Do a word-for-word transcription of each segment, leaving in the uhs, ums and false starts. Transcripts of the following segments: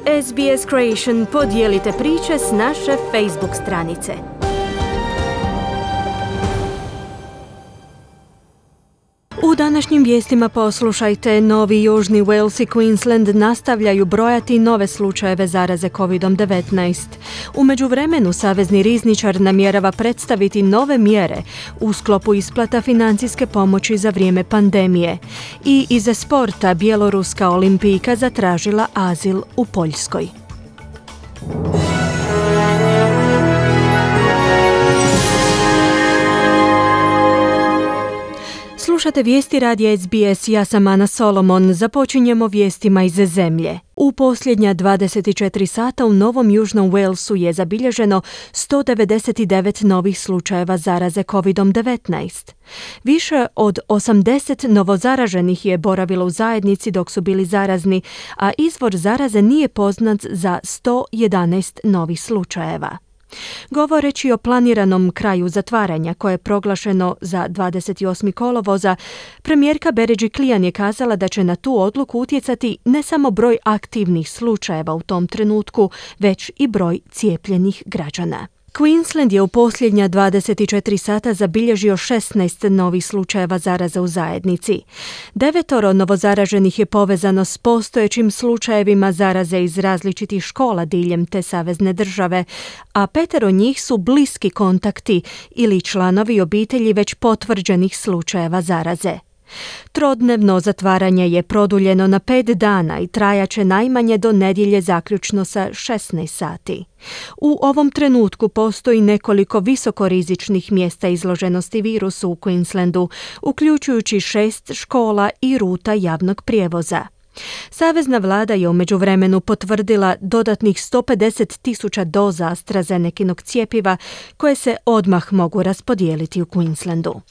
S B S Creation podijelite priče s naše Facebook stranice. U današnjim vijestima poslušajte, Novi Južni Wales i Queensland nastavljaju brojati nove slučajeve zaraze covid devetnaest. U međuvremenu savezni rizničar namjerava predstaviti nove mjere u sklopu isplata financijske pomoći za vrijeme pandemije. I iza sporta bjeloruska olimpijka zatražila azil u Poljskoj. Slušate vijesti radija S B S, ja sam Ana Solomon. Započinjemo vijestima iz zemlje. U posljednja dvadeset četiri sata u Novom Južnom Walesu je zabilježeno sto devedeset devet novih slučajeva zaraze covid devetnaest. Više od osamdeset novozaraženih je boravilo u zajednici dok su bili zarazni, a izvor zaraze nije poznat za sto jedanaest novih slučajeva. Govoreći o planiranom kraju zatvaranja koje je proglašeno za dvadeset osmog kolovoza, premijerka Berejiklian je kazala da će na tu odluku utjecati ne samo broj aktivnih slučajeva u tom trenutku, već i broj cijepljenih građana. Queensland je u posljednja dvadeset četiri sata zabilježio šesnaest novih slučajeva zaraze u zajednici. Devetoro novozaraženih je povezano s postojećim slučajevima zaraze iz različitih škola diljem te savezne države, a petero njih su bliski kontakti ili članovi obitelji već potvrđenih slučajeva zaraze. Trodnevno zatvaranje je produljeno na pet dana i trajaće najmanje do nedjelje zaključno sa šesnaest sati. U ovom trenutku postoji nekoliko visokorizičnih mjesta izloženosti virusu u Queenslandu, uključujući šest škola i ruta javnog prijevoza. Savezna vlada je u međuvremenu potvrdila dodatnih sto pedeset tisuća doza AstraZenekinog cjepiva koje se odmah mogu raspodijeliti u Queenslandu.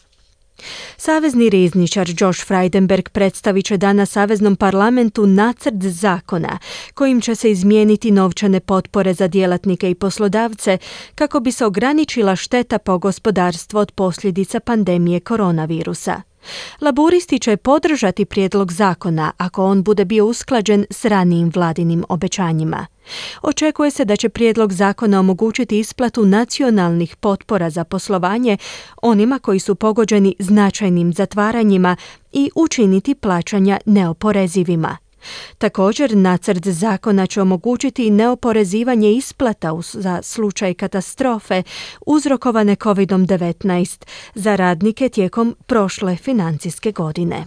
Savezni rizničar Josh Frydenberg predstavit će danas Saveznom parlamentu nacrt zakona kojim će se izmijeniti novčane potpore za djelatnike i poslodavce kako bi se ograničila šteta po gospodarstvo od posljedica pandemije koronavirusa. Laburisti će podržati prijedlog zakona ako on bude bio usklađen s ranijim vladinim obećanjima. Očekuje se da će prijedlog zakona omogućiti isplatu nacionalnih potpora za poslovanje onima koji su pogođeni značajnim zatvaranjima i učiniti plaćanja neoporezivima. Također, nacrt zakona će omogućiti neoporezivanje isplata za slučaj katastrofe uzrokovane covid devetnaest za radnike tijekom prošle financijske godine.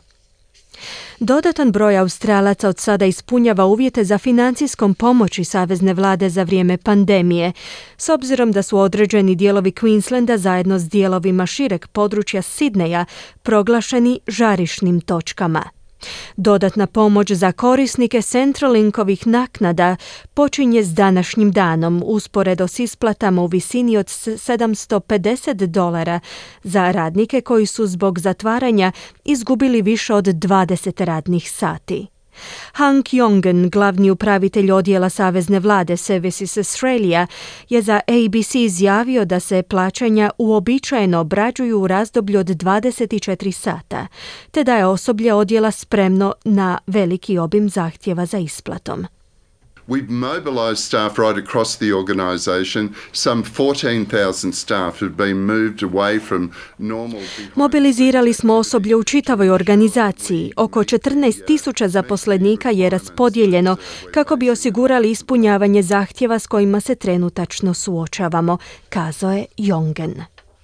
Dodatan broj Australaca od sada ispunjava uvjete za financijskom pomoći savezne vlade za vrijeme pandemije, s obzirom da su određeni dijelovi Queenslanda zajedno s dijelovima šireg područja Sidneja proglašeni žarišnim točkama. Dodatna pomoć za korisnike Centralinkovih naknada počinje s današnjim danom, usporedo s isplatama u visini od sedamsto pedeset dolara za radnike koji su zbog zatvaranja izgubili više od dvadeset radnih sati. Hank Jongen, glavni upravitelj odjela savezne vlade Services Australia, je za A B C izjavio da se plaćanja uobičajeno obrađuju u razdoblju od dvadeset četiri sata, te da je osoblje odjela spremno na veliki obim zahtjeva za isplatom. We've mobilised staff right across the organisation. Some fourteen thousand staff have been moved away from normal. Mobilizirali smo osoblje u čitavoj organizaciji. Oko četrnaest tisuća zaposlenika je raspodijeljeno kako bi osigurali ispunjavanje zahtjeva s kojima se trenutačno suočavamo, kazao je Jongen.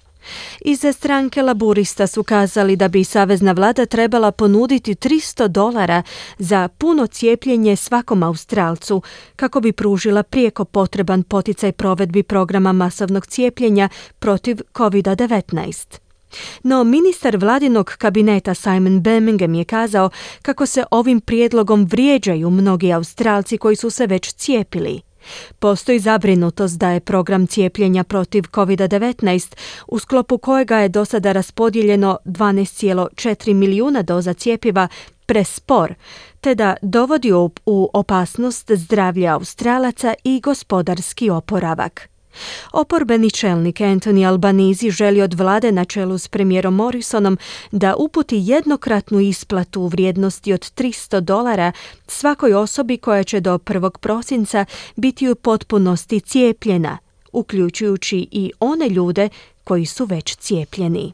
Iz stranke Laburista su kazali da bi savezna vlada trebala ponuditi tristo dolara za puno cijepljenje svakom Australcu kako bi pružila prijeko potreban poticaj provedbi programa masovnog cijepljenja protiv covid devetnaest. No ministar vladinog kabineta Simon Birmingham je kazao kako se ovim prijedlogom vrijeđaju mnogi Australci koji su se već cijepili. Postoji zabrinutost da je program cijepljenja protiv covid devetnaest, u sklopu kojega je do sada raspodijeljeno dvanaest zarez četiri milijuna doza cjepiva, prespor, te da dovodi u opasnost zdravlje Australaca i gospodarski oporavak. Oporbeni čelnik Anthony Albanese želi od vlade na čelu s premijerom Morrisonom da uputi jednokratnu isplatu u vrijednosti od tristo dolara svakoj osobi koja će do prvog prosinca biti u potpunosti cijepljena, uključujući i one ljude koji su već cijepljeni.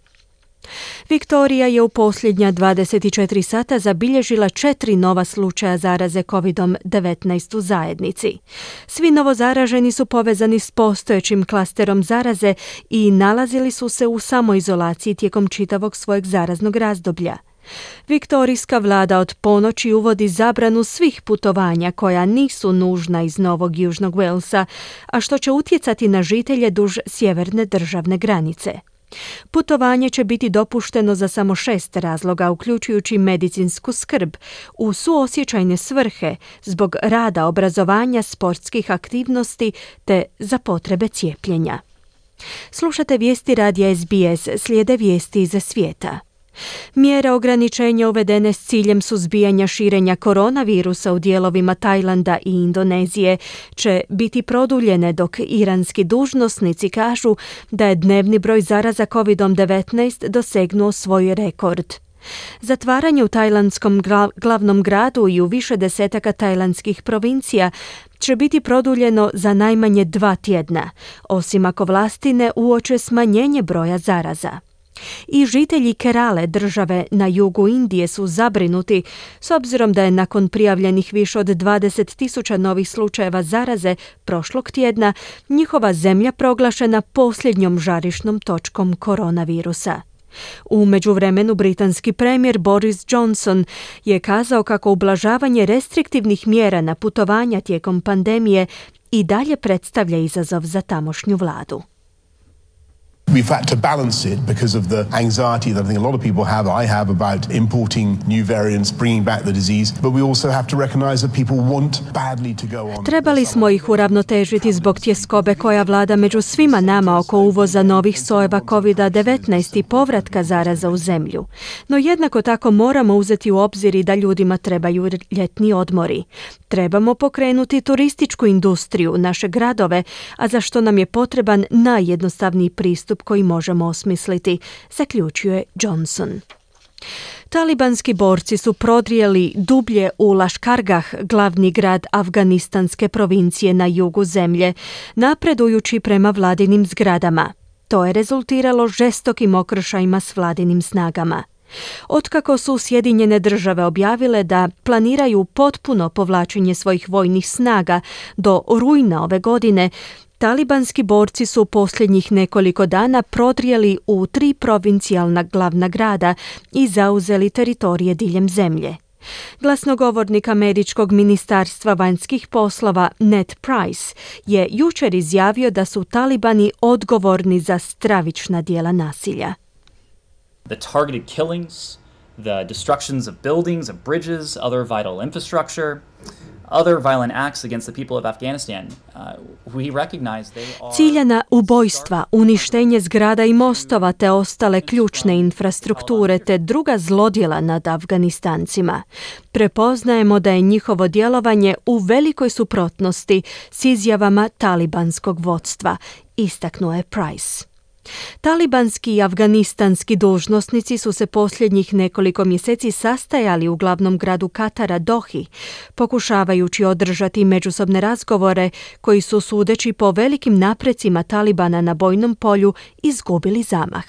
Viktorija je u posljednja dvadeset četiri sata zabilježila četiri nova slučaja zaraze kovid devetnaest u zajednici. Svi novozaraženi su povezani s postojećim klasterom zaraze i nalazili su se u samoizolaciji tijekom čitavog svojeg zaraznog razdoblja. Viktorijska vlada od ponoći uvodi zabranu svih putovanja koja nisu nužna iz Novog Južnog Walesa, a što će utjecati na žitelje duž sjeverne državne granice. Putovanje će biti dopušteno za samo šest razloga, uključujući medicinsku skrb, u suosjećajne svrhe, zbog rada, obrazovanja, sportskih aktivnosti te za potrebe cijepljenja. Slušate vijesti radija S B S, slijede vijesti iz svijeta. Mjere ograničenja uvedene s ciljem suzbijanja širenja koronavirusa u dijelovima Tajlanda i Indonezije će biti produljene dok iranski dužnosnici kažu da je dnevni broj zaraza kovid devetnaest dosegnuo svoj rekord. Zatvaranje u tajlandskom glavnom gradu i u više desetaka tajlandskih provincija će biti produljeno za najmanje dva tjedna, osim ako vlasti ne uoče smanjenje broja zaraza. I žitelji Kerale, države na jugu Indije, su zabrinuti s obzirom da je nakon prijavljenih više od dvadeset tisuća novih slučajeva zaraze prošlog tjedna njihova zemlja proglašena posljednjom žarišnom točkom koronavirusa. U međuvremenu britanski premijer Boris Johnson je kazao kako ublažavanje restriktivnih mjera na putovanja tijekom pandemije i dalje predstavlja izazov za tamošnju vladu. We've had to balance it because of the anxiety that I think a lot of people have, I have, about importing new variants, bringing back the disease, but we also have to recognize that people want badly to go on. Trebali smo ih uravnotežiti zbog tjeskobe koja vlada među svima nama oko uvoza novih sojeva kovid devetnaest i povratka zaraza u zemlju. No jednako tako moramo uzeti u obzir i da ljudima trebaju ljetni odmori. Trebamo pokrenuti turističku industriju, naše gradove, a za što nam je potreban najjednostavniji pristup koji možemo osmisliti, zaključuje Johnson. Talibanski borci su prodrijeli dublje u Lashkargah, glavni grad afganistanske provincije na jugu zemlje, napredujući prema vladinim zgradama. To je rezultiralo žestokim okršajima s vladinim snagama. Otkako su Sjedinjene države objavile da planiraju potpuno povlačenje svojih vojnih snaga do rujna ove godine, talibanski borci su posljednjih nekoliko dana prodrijeli u tri provincijalna glavna grada i zauzeli teritorije diljem zemlje. Glasnogovornik američkog ministarstva vanjskih poslova Ned Price je jučer izjavio da su talibani odgovorni za stravična djela nasilja. The targeted killings, the destructions of buildings, of bridges, other vital infrastructure, other violent acts against the people of Afghanistan. Uh, we recognize they are... Ciljana ubojstva, uništenje zgrada i mostova te ostale ključne infrastrukture te druga zlodjela nad Afganistancima. Prepoznajemo da je njihovo djelovanje u velikoj suprotnosti s izjavama talibanskog vodstva, istaknuo je Price. Talibanski i afganistanski dužnosnici su se posljednjih nekoliko mjeseci sastajali u glavnom gradu Katara, Dohi, pokušavajući održati međusobne razgovore koji su, sudeći po velikim naprecima Talibana na bojnom polju, izgubili zamah.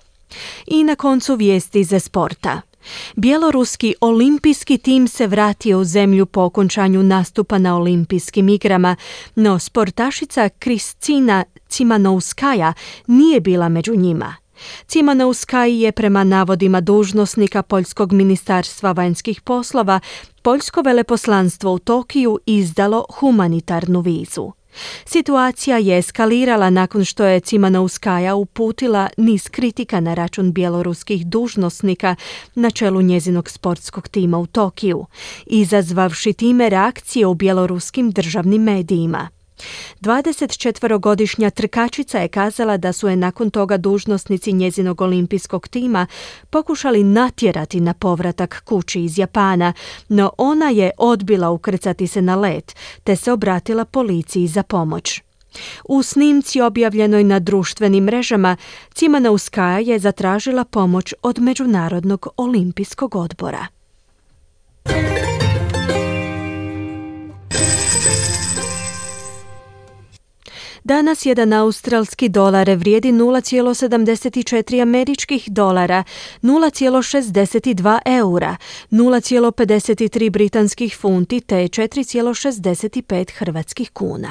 I na koncu vijesti za sporta. Bjeloruski olimpijski tim se vratio u zemlju po okončanju nastupa na olimpijskim igrama, no sportašica Kristina Cimanouskaja nije bila među njima. Cimanouskaji je prema navodima dužnosnika Poljskog ministarstva vanjskih poslova Poljsko veleposlanstvo u Tokiju izdalo humanitarnu vizu. Situacija je eskalirala nakon što je Cimanouskaja uputila niz kritika na račun bjeloruskih dužnosnika na čelu njezinog sportskog tima u Tokiju, izazvavši time reakcije u bjeloruskim državnim medijima. dvadesetčetverogodišnja trkačica je kazala da su je nakon toga dužnosnici njezinog olimpijskog tima pokušali natjerati na povratak kući iz Japana, no ona je odbila ukrcati se na let te se obratila policiji za pomoć. U snimci objavljenoj na društvenim mrežama, Cimanouskaja je zatražila pomoć od Međunarodnog olimpijskog odbora. Danas jedan australski dolar vrijedi nula zarez sedamdeset četiri američkih dolara, nula zarez šezdeset dva eura, nula zarez pedeset tri britanskih funti te četiri zarez šezdeset pet hrvatskih kuna.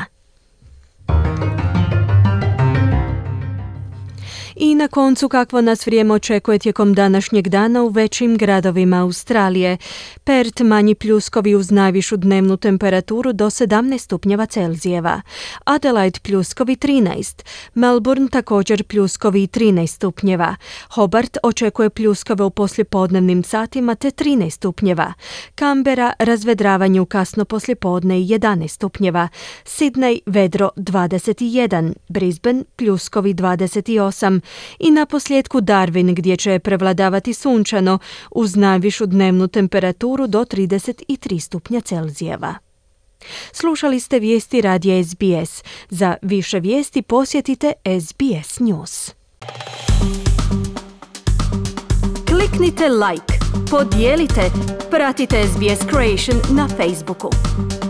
I na koncu kakvo nas vrijeme očekuje tijekom današnjeg dana u većim gradovima Australije. Perth manji pljuskovi uz najvišu dnevnu temperaturu do sedamnaest stupnjeva Celzijeva. Adelaide pljuskovi trinaest. Melbourne također pljuskovi trinaest stupnjeva. Hobart očekuje pljuskove u poslijepodnevnim satima te trinaest stupnjeva. Canberra razvedravanje u kasno poslijepodne jedanaest stupnjeva. Sydney vedro dvadeset jedan. Brisbane pljuskovi dvadeset osam. I na posljedku Darwin gdje će prevladavati sunčano uz najvišu dnevnu temperaturu do trideset tri stupnja Celzijeva. Slušali ste vijesti radija S B S. Za više vijesti posjetite S B S News. Kliknite like, podijelite, pratite S B S Creation na Facebooku.